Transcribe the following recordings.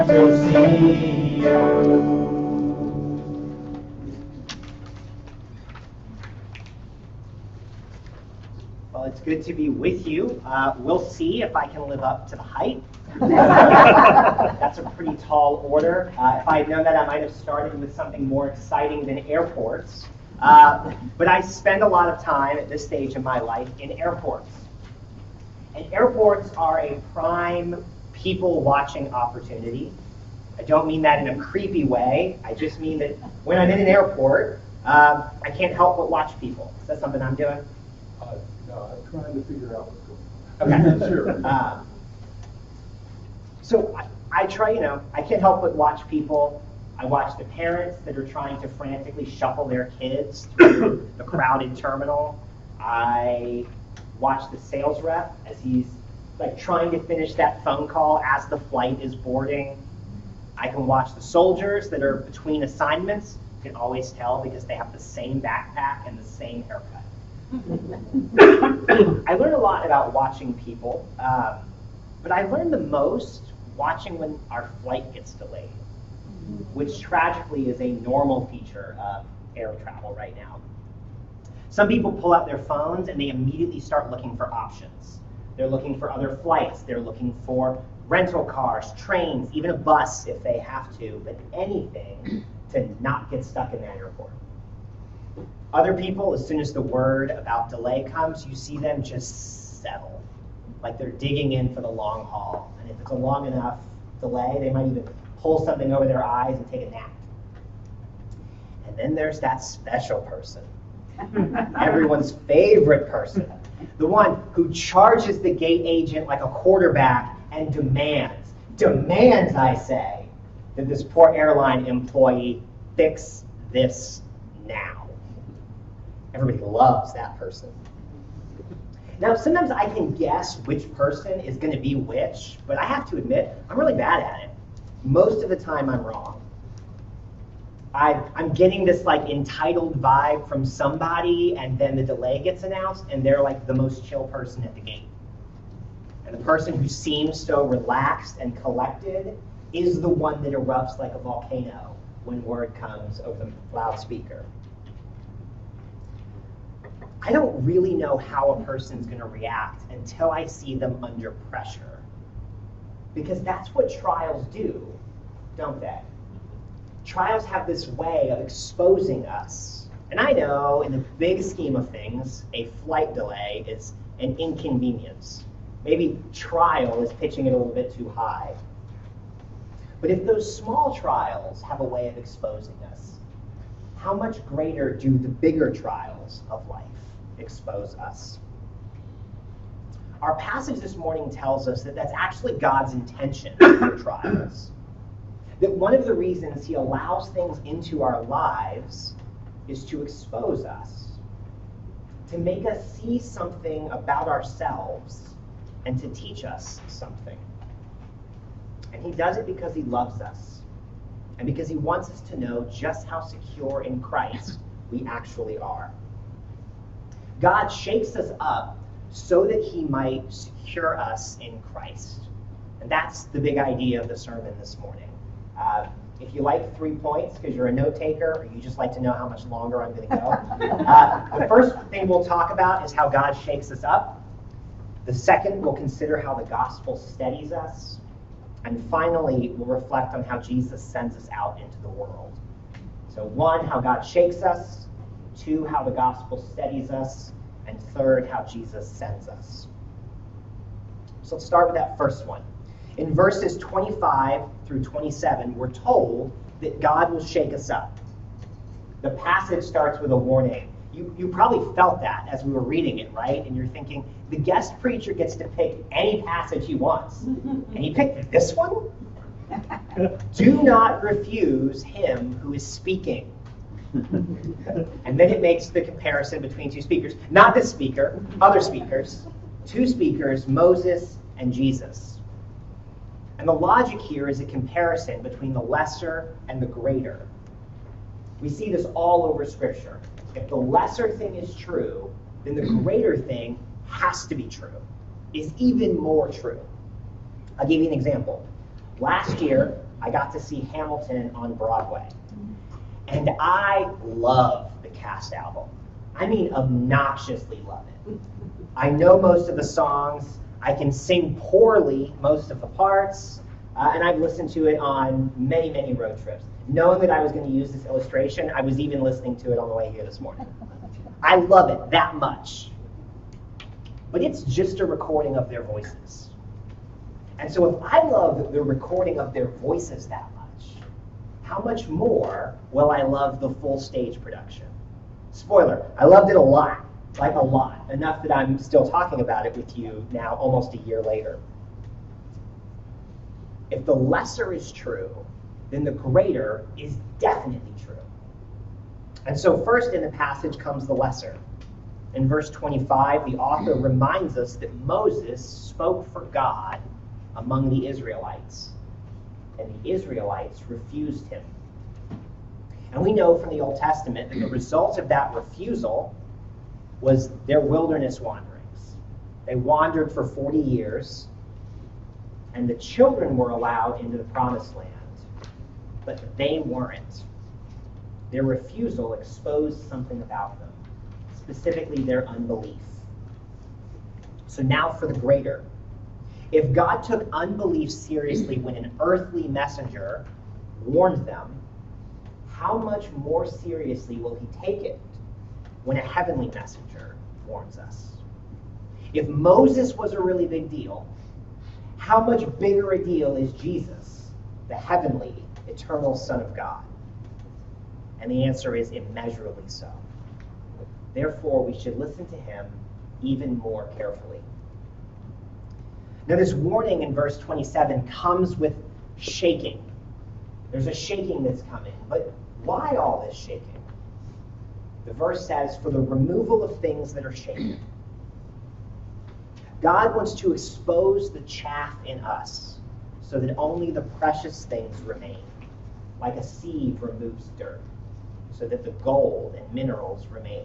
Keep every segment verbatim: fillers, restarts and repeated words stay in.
to see you. Well, it's good to be with you. Uh, we'll see if I can live up to the hype. That's a pretty tall order. Uh, if I had known that, I might have started with something more exciting than airports. Uh, but I spend a lot of time at this stage in my life in airports. And airports are a prime people-watching opportunity. I don't mean that in a creepy way. I just mean that when I'm in an airport, um, I can't help but watch people. Is that something I'm doing? Uh, no, I'm trying to figure out what's going on. Okay. Sure. Um, so I, I try, you know, I can't help but watch people. I watch the parents that are trying to frantically shuffle their kids through the crowded terminal. I watch the sales rep as he's like trying to finish that phone call as the flight is boarding. I can watch the soldiers that are between assignments. You can always tell because they have the same backpack and the same haircut. I learned a lot about watching people, um, but I learned the most watching when our flight gets delayed, which tragically is a normal feature of air travel right now. Some people pull out their phones and they immediately start looking for options. They're looking for other flights. They're looking for rental cars, trains, even a bus if they have to, but anything to not get stuck in that airport. Other people, as soon as the word about delay comes, you see them just settle, like they're digging in for the long haul. And if it's a long enough delay, they might even pull something over their eyes and take a nap. And then there's that special person, everyone's favorite person, the one who charges the gate agent like a quarterback and demands, demands, I say, that this poor airline employee fix this now. Everybody loves that person. Now, sometimes I can guess which person is going to be which, but I have to admit, I'm really bad at it. Most of the time, I'm wrong. I, I'm getting this like entitled vibe from somebody, and then the delay gets announced, and they're like the most chill person at the gate. And the person who seems so relaxed and collected is the one that erupts like a volcano when word comes over the loudspeaker. I don't really know how a person's going to react until I see them under pressure. Because that's what trials do, don't they? Trials have this way of exposing us. And I know, in the big scheme of things, a flight delay is an inconvenience. Maybe trial is pitching it a little bit too high. But if those small trials have a way of exposing us, how much greater do the bigger trials of life expose us? Our passage this morning tells us that that's actually God's intention for trials. That one of the reasons he allows things into our lives is to expose us, to make us see something about ourselves, and to teach us something. And he does it because he loves us, and because he wants us to know just how secure in Christ we actually are. God shakes us up so that he might secure us in Christ. And that's the big idea of the sermon this morning. Uh, if you like three points because you're a note taker, or you just like to know how much longer I'm going to go, uh, the first thing we'll talk about is how God shakes us up. The second, we'll consider how the gospel steadies us. And finally, we'll reflect on how Jesus sends us out into the world. So one, how God shakes us. Two, how the gospel steadies us. And third, how Jesus sends us. So let's start with that first one. In verses twenty-five through twenty-seven, we're told that God will shake us up. The passage starts with a warning. You, you probably felt that as we were reading it, right? And you're thinking, the guest preacher gets to pick any passage he wants. And he picked this one? Do not refuse him who is speaking. And then it makes the comparison between two speakers. Not this speaker, other speakers. Two speakers, Moses and Jesus. And the logic here is a comparison between the lesser and the greater. We see this all over Scripture. If the lesser thing is true, then the greater thing has to be true, is even more true. I'll give you an example. Last year, I got to see Hamilton on Broadway. And I love the Cast album. I mean, obnoxiously love it. I know most of the songs. I can sing poorly most of the parts. Uh, and I've listened to it on many, many road trips. Knowing that I was going to use this illustration, I was even listening to it on the way here this morning. I love it that much. But it's just a recording of their voices. And so if I love the recording of their voices that much, how much more will I love the full stage production? Spoiler, I loved it a lot, like a lot, enough that I'm still talking about it with you now almost a year later. If the lesser is true, then the greater is definitely true. And so first in the passage comes the lesser. In verse twenty-five, the author reminds us that Moses spoke for God among the Israelites, and the Israelites refused him. And we know from the Old Testament that the result of that refusal was their wilderness wanderings. They wandered for forty years, and the children were allowed into the promised land, but they weren't. Their refusal exposed something about them, specifically their unbelief. So now for the greater. If God took unbelief seriously when an earthly messenger warned them, how much more seriously will he take it when a heavenly messenger warns us? If Moses was a really big deal, how much bigger a deal is Jesus, the heavenly, eternal Son of God? And the answer is immeasurably so. Therefore, we should listen to him even more carefully. Now, this warning in verse twenty-seven comes with shaking. There's a shaking that's coming. But why all this shaking? The verse says, for the removal of things that are shaken. God wants to expose the chaff in us so that only the precious things remain, like a sieve removes dirt, so that the gold and minerals remain.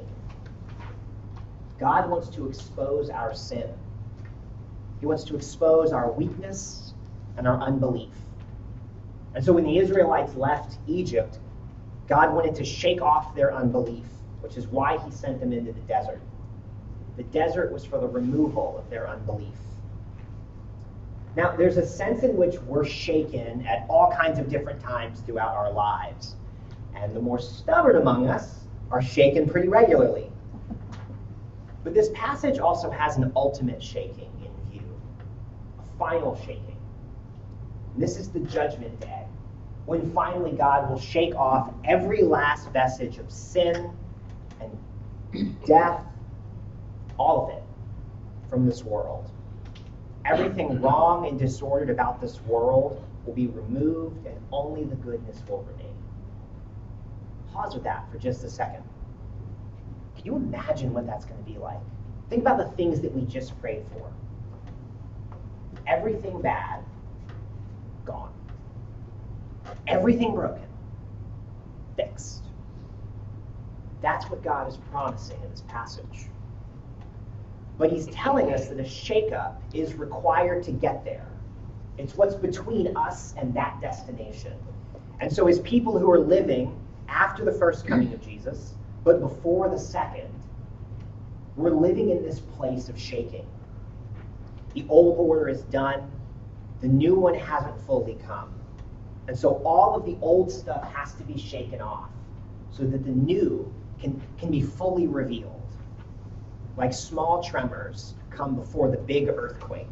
God wants to expose our sin. He wants to expose our weakness and our unbelief. And so when the Israelites left Egypt, God wanted to shake off their unbelief, which is why he sent them into the desert. The desert was for the removal of their unbelief. Now, there's a sense in which we're shaken at all kinds of different times throughout our lives. And the more stubborn among us are shaken pretty regularly. But this passage also has an ultimate shaking in view, a final shaking. And this is the judgment day, when finally God will shake off every last vestige of sin and death, all of it, from this world. Everything wrong and disordered about this world will be removed, and only the goodness will remain. Pause with that for just a second. Can you imagine what that's going to be like? Think about the things that we just prayed for. Everything bad, gone. Everything broken, fixed. That's what God is promising in this passage. But he's telling us that a shakeup is required to get there. It's what's between us and that destination. And so as people who are living after the first coming of Jesus, but before the second, we're living in this place of shaking. The old order is done. The new one hasn't fully come. And so all of the old stuff has to be shaken off so that the new can, can be fully revealed. Like small tremors come before the big earthquake.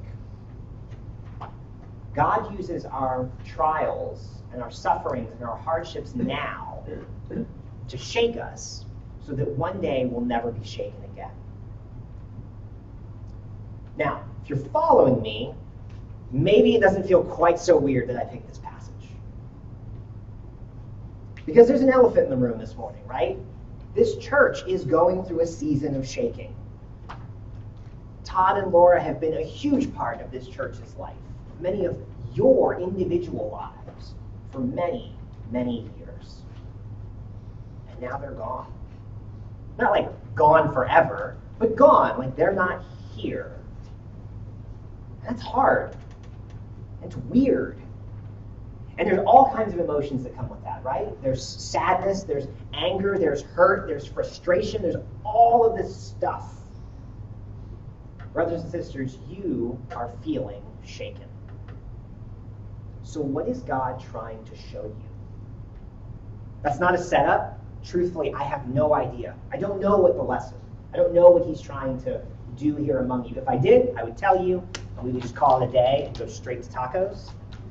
God uses our trials and our sufferings and our hardships now to shake us so that one day we'll never be shaken again. Now, if you're following me, maybe it doesn't feel quite so weird that I picked this passage. Because there's an elephant in the room this morning, right? This church is going through a season of shaking. Todd and Laura have been a huge part of this church's life, many of your individual lives, for many, many years. And now they're gone. Not like gone forever, but gone, like they're not here. That's hard. It's weird. And there's all kinds of emotions that come with that, right? There's sadness, there's anger, there's hurt, there's frustration, there's all of this stuff. Brothers and sisters, you are feeling shaken. So what is God trying to show you? That's not a setup. Truthfully, I have no idea. I don't know what the lesson, I don't know what he's trying to do here among you. If I did, I would tell you, and we would just call it a day and go straight to tacos.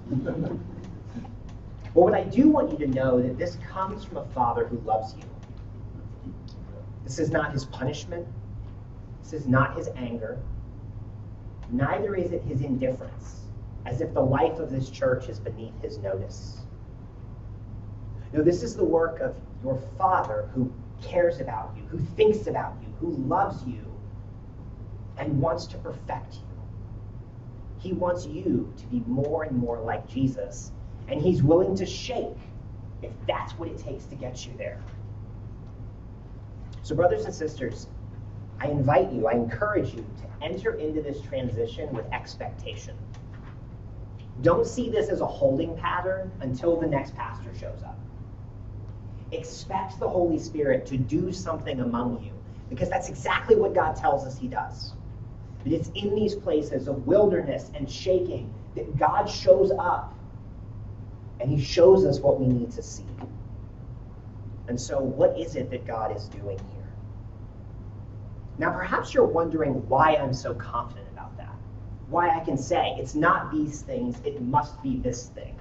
But what I do want you to know that this comes from a Father who loves you. This is not his punishment. This is not his anger. Neither is it his indifference, as if the life of this church is beneath his notice. No, this is the work of your Father who cares about you, who thinks about you, who loves you, and wants to perfect you. He wants you to be more and more like Jesus, and he's willing to shake if that's what it takes to get you there. So brothers and sisters, I invite you, I encourage you to enter into this transition with expectation. Don't see this as a holding pattern until the next pastor shows up. Expect the Holy Spirit to do something among you, because that's exactly what God tells us he does. But it's in these places of wilderness and shaking that God shows up, and he shows us what we need to see. And so what is it that God is doing here? Now, perhaps you're wondering why I'm so confident about that. Why I can say, it's not these things, it must be this thing.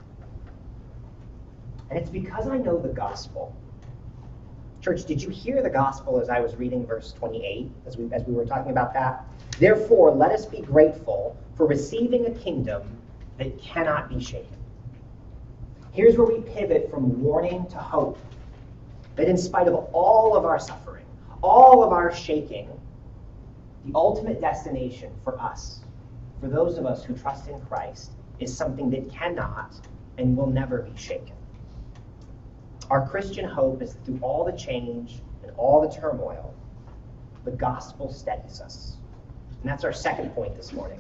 And it's because I know the gospel. Church, did you hear the gospel as I was reading verse twenty-eight, as we, as we were talking about that? Therefore, let us be grateful for receiving a kingdom that cannot be shaken. Here's where we pivot from warning to hope. That in spite of all of our suffering, all of our shaking, the ultimate destination for us, for those of us who trust in Christ, is something that cannot and will never be shaken. Our Christian hope is that through all the change and all the turmoil, the gospel steadies us. And that's our second point this morning.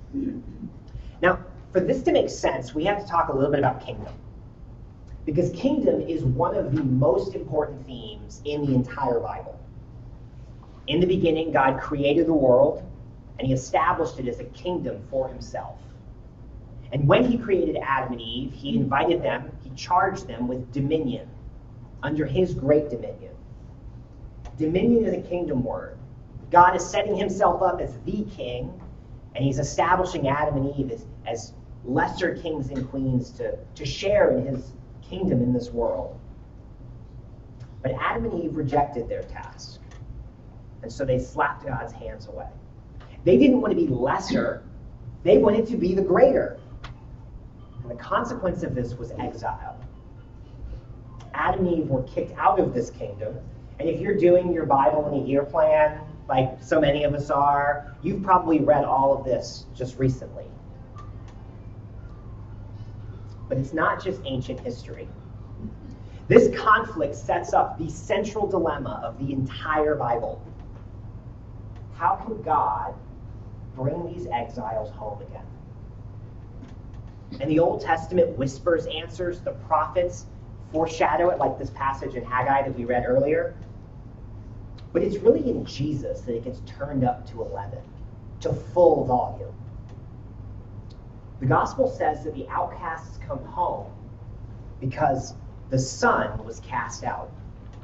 Now, for this to make sense, we have to talk a little bit about kingdom. Because kingdom is one of the most important themes in the entire Bible. In the beginning, God created the world, and he established it as a kingdom for himself. And when he created Adam and Eve, he invited them, he charged them with dominion, under his great dominion. Dominion is a kingdom word. God is setting himself up as the king, and he's establishing Adam and Eve as, as lesser kings and queens to, to share in his kingdom in this world. But Adam and Eve rejected their task, and so they slapped God's hands away. They didn't want to be lesser, they wanted to be the greater. And the consequence of this was exile. Adam and Eve were kicked out of this kingdom, and if you're doing your Bible in a year plan, like so many of us are, you've probably read all of this just recently. But it's not just ancient history. This conflict sets up the central dilemma of the entire Bible. How can God bring these exiles home again? And the Old Testament whispers answers, the prophets foreshadow it, like this passage in Haggai that we read earlier. But it's really in Jesus that it gets turned up to eleven, to full volume. The gospel says that the outcasts come home because the Son was cast out.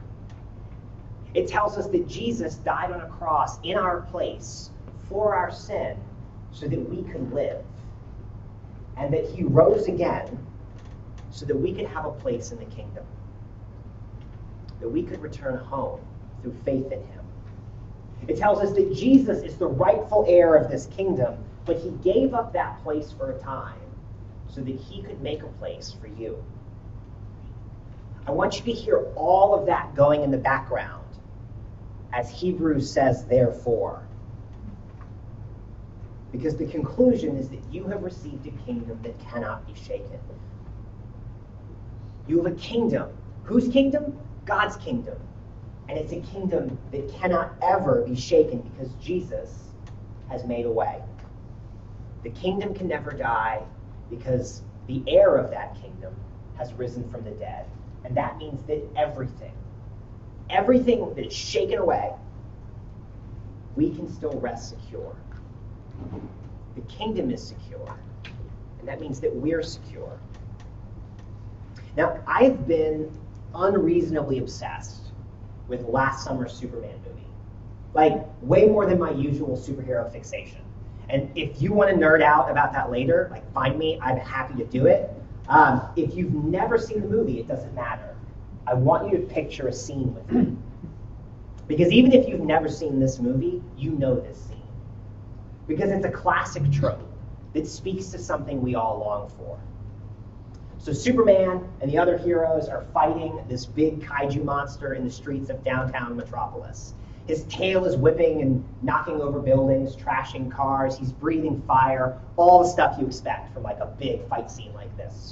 It tells us that Jesus died on a cross in our place for our sin so that we could live. And that he rose again so that we could have a place in the kingdom. That we could return home through faith in him. It tells us that Jesus is the rightful heir of this kingdom, but he gave up that place for a time so that he could make a place for you. I want you to hear all of that going in the background as Hebrews says, therefore. Because the conclusion is that you have received a kingdom that cannot be shaken. You have a kingdom. Whose kingdom? God's kingdom. And it's a kingdom that cannot ever be shaken because Jesus has made a way. The kingdom can never die because the heir of that kingdom has risen from the dead. And that means that everything, everything that is shaken away, we can still rest secure. The kingdom is secure. And that means that we're secure. Now, I've been unreasonably obsessed with last summer's Superman movie. Like, way more than my usual superhero fixation. And if you want to nerd out about that later, like, find me. I'm happy to do it. Um, if you've never seen the movie, it doesn't matter. I want you to picture a scene with me. Because even if you've never seen this movie, you know this scene. Because it's a classic trope that speaks to something we all long for. So Superman and the other heroes are fighting this big kaiju monster in the streets of downtown Metropolis. His tail is whipping and knocking over buildings, trashing cars. He's breathing fire, all the stuff you expect from like a big fight scene like this.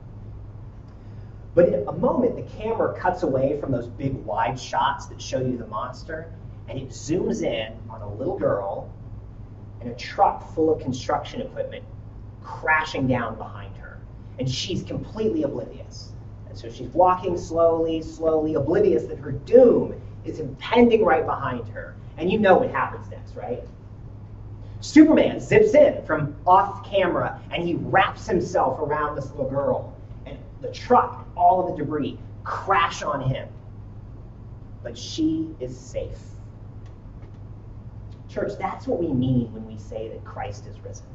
But in a moment, the camera cuts away from those big wide shots that show you the monster, and it zooms in on a little girl and a truck full of construction equipment crashing down behind her. And she's completely oblivious. And so she's walking slowly, slowly, oblivious that her doom is impending right behind her. And you know what happens next, right? Superman zips in from off camera, and he wraps himself around this little girl. And the truck and all of the debris crash on him. But she is safe. Church, that's what we mean when we say that Christ is risen.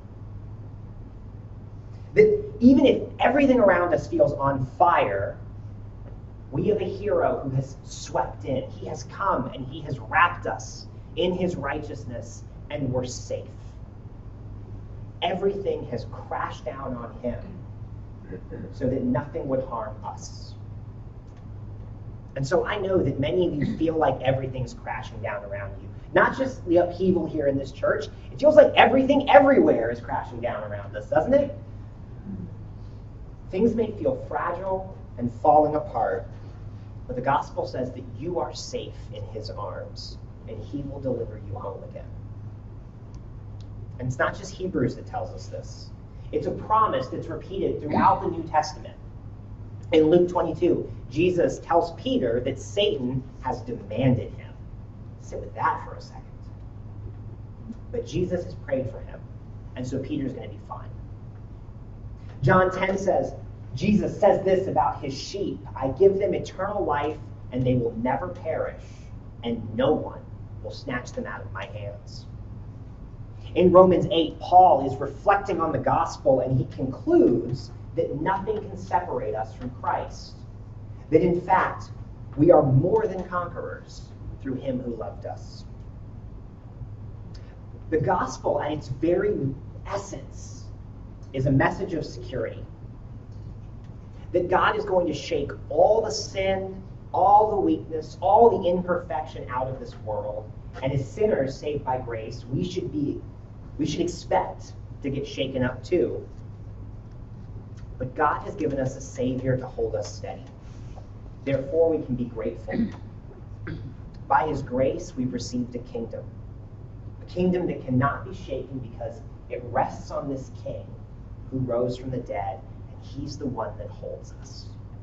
That even if everything around us feels on fire, we have a hero who has swept in. He has come and he has wrapped us in his righteousness, and we're safe. Everything has crashed down on him so that nothing would harm us. And so I know that many of you feel like everything's crashing down around you. Not just the upheaval here in this church. It feels like everything everywhere is crashing down around us, doesn't it? Things may feel fragile and falling apart, but the gospel says that you are safe in his arms, and he will deliver you home again. And it's not just Hebrews that tells us this. It's a promise that's repeated throughout the New Testament. In Luke twenty-two, Jesus tells Peter that Satan has demanded him. Sit with that for a second. But Jesus has prayed for him, and so Peter's going to be fine. John ten says, Jesus says this about his sheep: I give them eternal life, and they will never perish, and no one will snatch them out of my hands. In Romans eight, Paul is reflecting on the gospel, and he concludes that nothing can separate us from Christ. That in fact, we are more than conquerors through him who loved us. The gospel, at its very essence, is a message of security. That God is going to shake all the sin, all the weakness, all the imperfection out of this world. And as sinners saved by grace, we should be, we should expect to get shaken up too. But God has given us a Savior to hold us steady. Therefore, we can be grateful. By his grace, we've received a kingdom. A kingdom that cannot be shaken because it rests on this King who rose from the dead, and he's the one that holds us.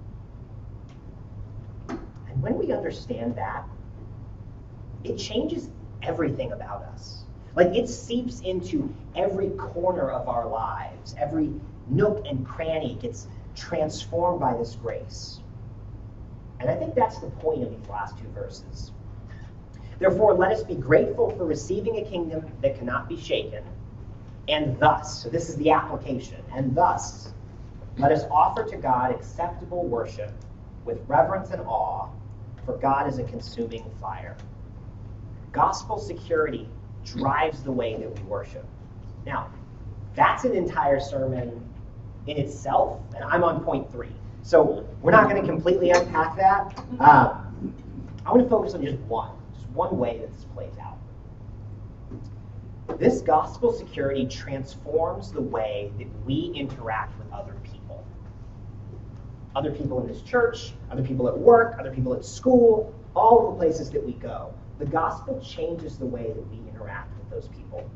And when we understand that, it changes everything about us. Like, it seeps into every corner of our lives. Every nook and cranny gets transformed by this grace. And I think that's the point of these last two verses. Therefore, let us be grateful for receiving a kingdom that cannot be shaken, and thus, so this is the application, and thus, let us offer to God acceptable worship with reverence and awe, for God is a consuming fire. Gospel security drives the way that we worship. Now, that's an entire sermon in itself, and I'm on point three. So we're not going to completely unpack that. Um, I want to focus on just one, just one way that this plays out. This gospel security transforms the way that we interact with other people. Other people in this church, other people at work, other people at school, all of the places that we go. The gospel changes the way that we interact with those people.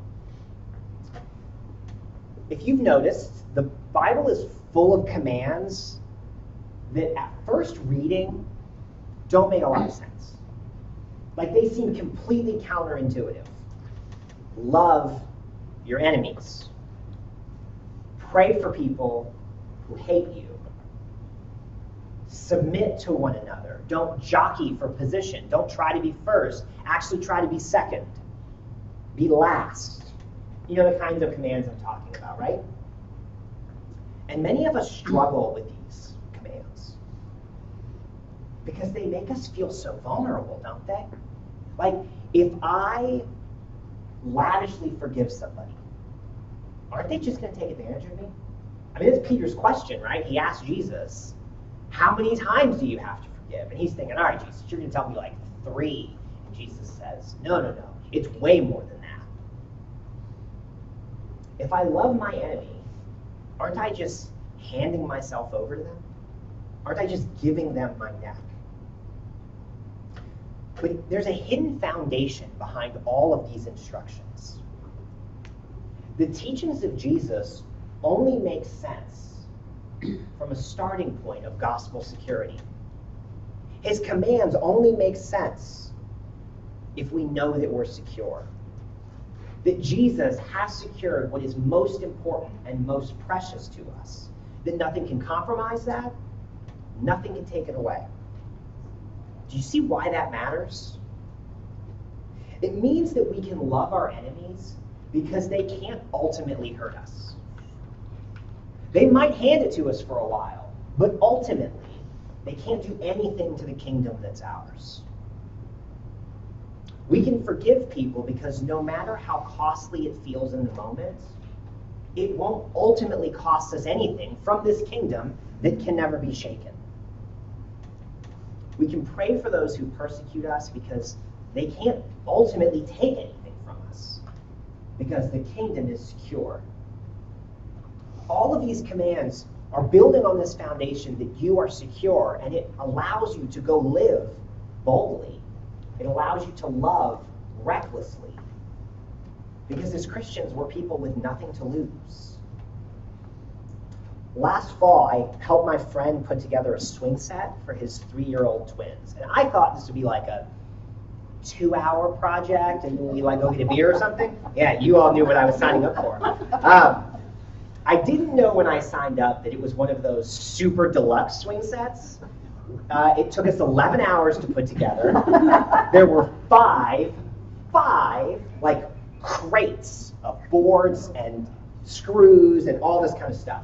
If you've noticed, the Bible is full of commands that at first reading don't make a lot of sense. Like they seem completely counterintuitive. Love your enemies. Pray for people who hate you. Submit to one another. Don't jockey for position. Don't try to be first. Actually try to be second. Be last. You know the kinds of commands I'm talking about, right? And many of us struggle with these commands because they make us feel so vulnerable, don't they? Like, if I lavishly forgive somebody, aren't they just going to take advantage of me? I mean, it's Peter's question, right? He asked Jesus, how many times do you have to forgive? And he's thinking, all right, Jesus, you're going to tell me like three. And Jesus says, no, no, no. It's way more than that. If I love my enemy, aren't I just handing myself over to them? Aren't I just giving them my neck? But there's a hidden foundation behind all of these instructions. The teachings of Jesus only make sense from a starting point of gospel security. His commands only make sense if we know that we're secure. That Jesus has secured what is most important and most precious to us. That nothing can compromise that, nothing can take it away. Do you see why that matters? It means that we can love our enemies because they can't ultimately hurt us. They might hand it to us for a while, but ultimately, they can't do anything to the kingdom that's ours. We can forgive people because no matter how costly it feels in the moment, it won't ultimately cost us anything from this kingdom that can never be shaken. We can pray for those who persecute us because they can't ultimately take anything from us, because the kingdom is secure. All of these commands are building on this foundation that you are secure, and it allows you to go live boldly. It allows you to love recklessly. Because as Christians, we're people with nothing to lose. Last fall, I helped my friend put together a swing set for his three-year-old twins. And I thought this would be like a two-hour project, and we like go get a beer or something. Yeah, you all knew what I was signing up for. Um, I didn't know when I signed up that it was one of those super deluxe swing sets. Uh, it took us eleven hours to put together. There were five, five, like, crates of boards and screws and all this kind of stuff.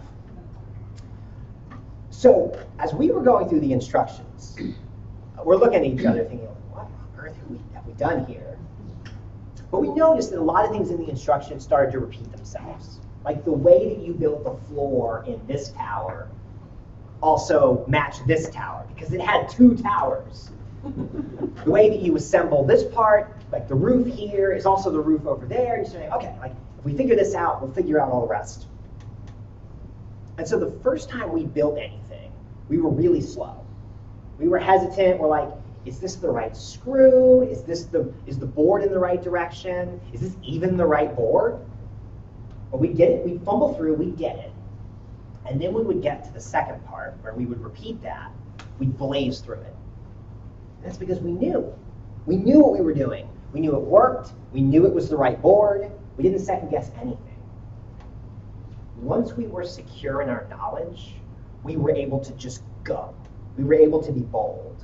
So, as we were going through the instructions, we're looking at each other thinking, what on earth have we, have we done here? But we noticed that a lot of things in the instructions started to repeat themselves. Like the way that you built the floor in this tower also matched this tower, because it had two towers. The way that you assemble this part, like the roof here, is also the roof over there. And you're saying, okay, like if we figure this out, we'll figure out all the rest. And so the first time we built anything, we were really slow. We were hesitant. We're like, is this the right screw? Is this the is the board in the right direction? Is this even the right board? But we get it, we fumble through, we get it. And then we would get to the second part where we would repeat that. We'd blaze through it. And that's because we knew. We knew what we were doing. We knew it worked. We knew it was the right board. We didn't second guess anything. Once we were secure in our knowledge, we were able to just go. We were able to be bold.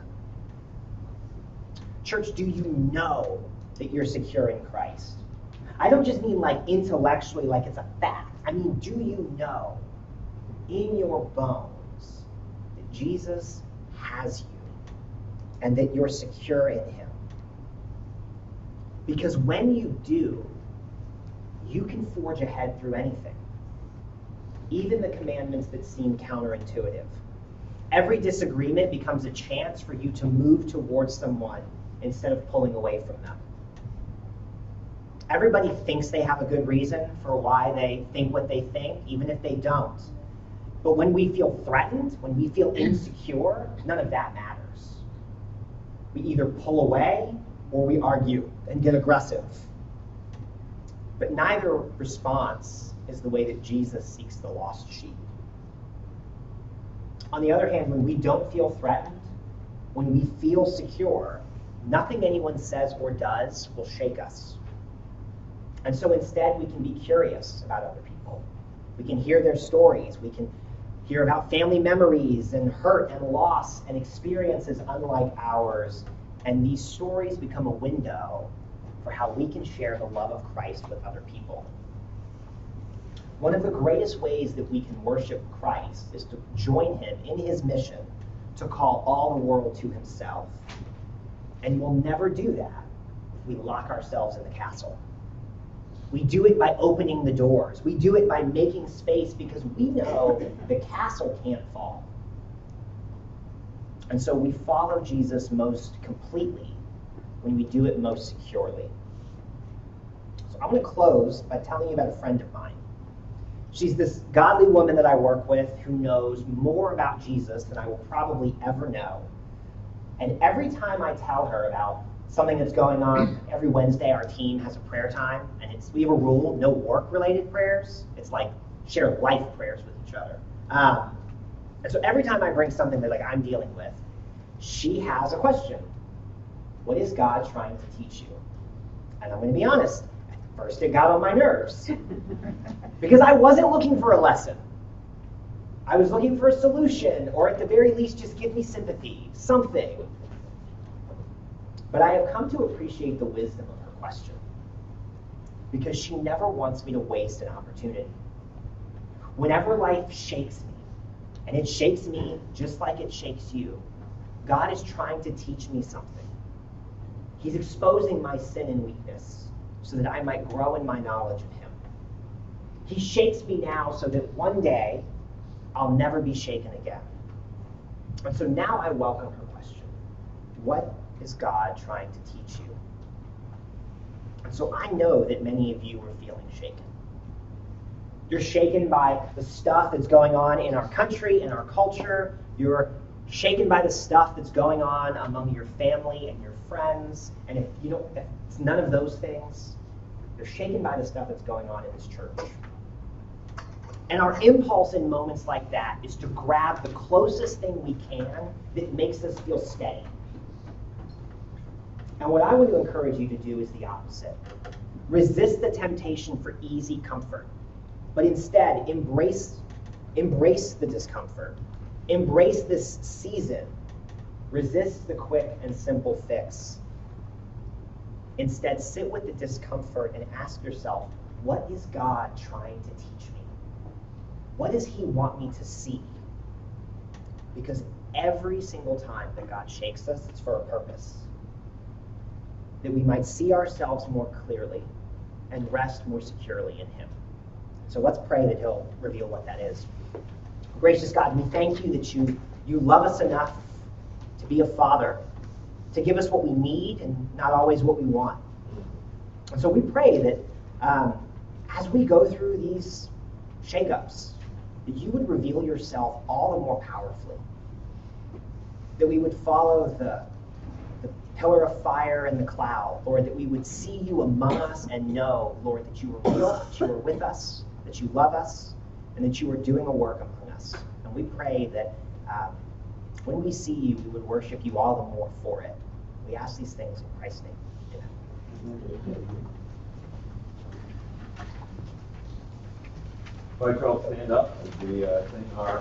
Church, do you know that you're secure in Christ? I don't just mean like intellectually, like it's a fact. I mean, do you know in your bones that Jesus has you and that you're secure in him? Because when you do, you can forge ahead through anything, even the commandments that seem counterintuitive. Every disagreement becomes a chance for you to move towards someone instead of pulling away from them. Everybody thinks they have a good reason for why they think what they think, even if they don't. But when we feel threatened, when we feel insecure, none of that matters. We either pull away or we argue and get aggressive. But neither response is the way that Jesus seeks the lost sheep. On the other hand, when we don't feel threatened, when we feel secure, nothing anyone says or does will shake us. And so instead, we can be curious about other people. We can hear their stories. We can hear about family memories and hurt and loss and experiences unlike ours. And these stories become a window for how we can share the love of Christ with other people. One of the greatest ways that we can worship Christ is to join him in his mission to call all the world to himself. And we'll never do that if we lock ourselves in the castle. We do it by opening the doors. We do it by making space because we know the castle can't fall. And so we follow Jesus most completely when we do it most securely. So I'm going to close by telling you about a friend of mine. She's this godly woman that I work with who knows more about Jesus than I will probably ever know. And every time I tell her about something that's going on, every Wednesday our team has a prayer time, and it's we have a rule, no work-related prayers. It's like share life prayers with each other. Um, and so every time I bring something that like I'm dealing with, she has a question. What is God trying to teach you? And I'm going to be honest, at first it got on my nerves. Because I wasn't looking for a lesson. I was looking for a solution, or at the very least just give me sympathy, something. But I have come to appreciate the wisdom of her question, because she never wants me to waste an opportunity. Whenever life shakes me, and it shakes me just like it shakes you, God is trying to teach me something. He's exposing my sin and weakness so that I might grow in my knowledge of him. He shakes me now so that one day I'll never be shaken again. And so now I welcome her question. What is God trying to teach you? And so I know that many of you are feeling shaken. You're shaken by the stuff that's going on in our country, in our culture. You're shaken by the stuff that's going on among your family and your friends. And if you don't, if it's none of those things, you're shaken by the stuff that's going on in this church. And our impulse in moments like that is to grab the closest thing we can that makes us feel steady. And what I want to encourage you to do is the opposite. Resist the temptation for easy comfort, but instead embrace, embrace the discomfort. Embrace this season. Resist the quick and simple fix. Instead, sit with the discomfort and ask yourself, what is God trying to teach me? What does he want me to see? Because every single time that God shakes us, it's for a purpose. That we might see ourselves more clearly and rest more securely in him. So let's pray that he'll reveal what that is. Gracious God, we thank you that you, you love us enough to be a father, to give us what we need and not always what we want. And so we pray that um, as we go through these shakeups, that you would reveal yourself all the more powerfully. That we would follow the, the pillar of fire and the cloud, Lord, that we would see you among us and know, Lord, that you are real, that you are with us, that you love us, and that you are doing a work among us. And we pray that um, when we see you, we would worship you all the more for it. We ask these things in Christ's name. Amen. All right, Charles, stand up as we uh, sing our